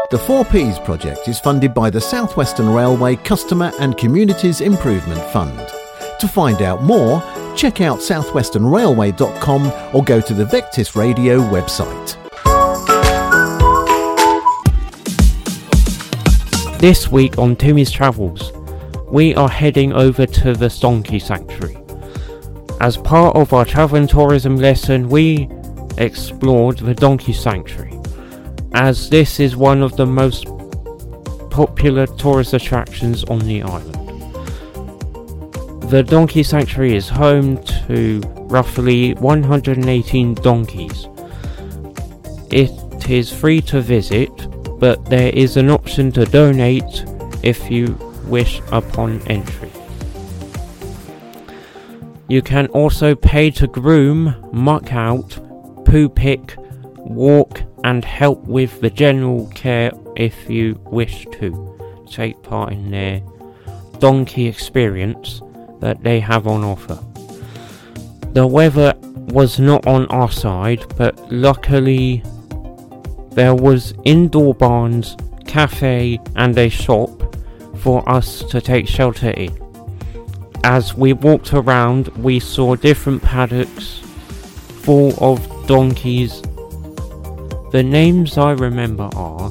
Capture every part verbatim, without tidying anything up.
The four Ps project is funded by the South Western Railway Customer and Communities Improvement Fund. To find out more, check out south western railway dot com or go to the Vectis Radio website. This week on Timmy's Travels, we are heading over to the Donkey Sanctuary. As part of our travel and tourism lesson, we explored the Donkey Sanctuary, as this is one of the most popular tourist attractions on the island. The Donkey Sanctuary is home to roughly one hundred eighteen donkeys. It is free to visit, but there is an option to donate if you wish upon entry. You can also pay to groom, muck out, poo pick, walk and help with the general care if you wish to take part in their donkey experience that they have on offer. The weather was not on our side, but luckily there was indoor barns, cafe and a shop for us to take shelter in. As we walked around, we saw different paddocks full of donkeys. The names I remember are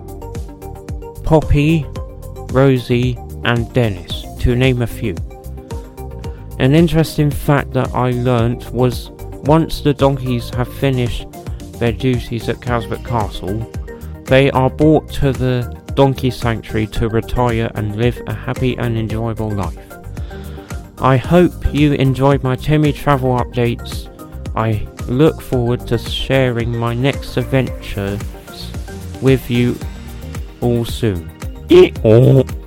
Poppy, Rosie and Dennis, to name a few. An interesting fact that I learnt was once the donkeys have finished their duties at Casbet Castle, they are brought to the Donkey Sanctuary to retire and live a happy and enjoyable life. I hope you enjoyed my Timmy travel updates. I look forward to sharing my next adventures with you all soon.